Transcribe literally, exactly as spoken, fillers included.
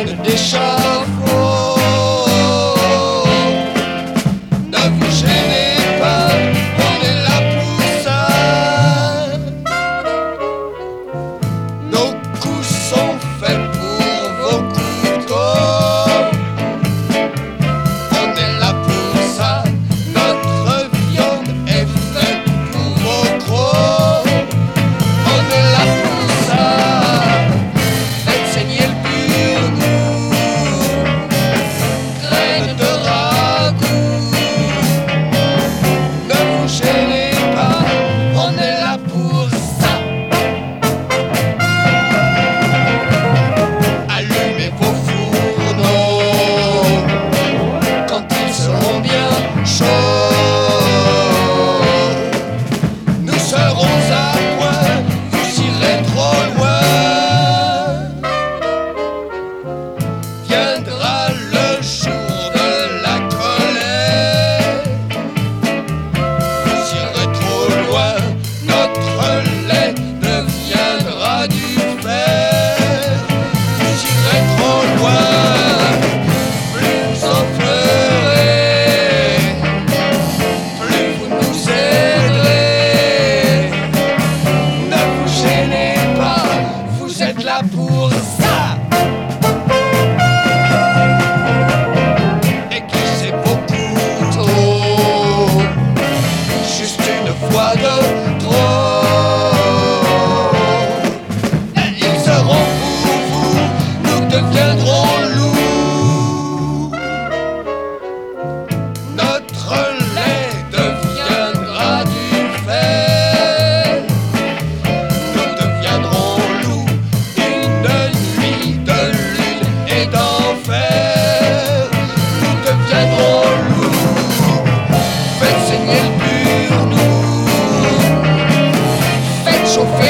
d'échafaud. Ne vous gênez pas, on est là pour ça. Nos coups sont faits pour vos couteaux. On est là pour ça. Notre viande est faite pour vos crocs. On est là pour ça. Faites saigner le pur goût, graines de ragoût. Ne vous gênez pas, on est là pour ça. Allumez vos fourneaux quand ils seront bien chauds. Nous serons à point, vous irez trop loin. Viendra le jour de la colère. Vous irez trop loin, notre lait deviendra du fer. Vous irez trop loin, plus vous en ferez, plus vous nous aiderez. Ne vous gênez pas, vous êtes là pour ça. Aiguisez vos couteaux, juste une fois de trop. Ils seront pour vous, nous deviendrons loups. Notre lait deviendra du fer. Nous deviendrons loups, une nuit de lune et d'enfer. Nous deviendrons loups, faites saigner le pur nous, faites chauffer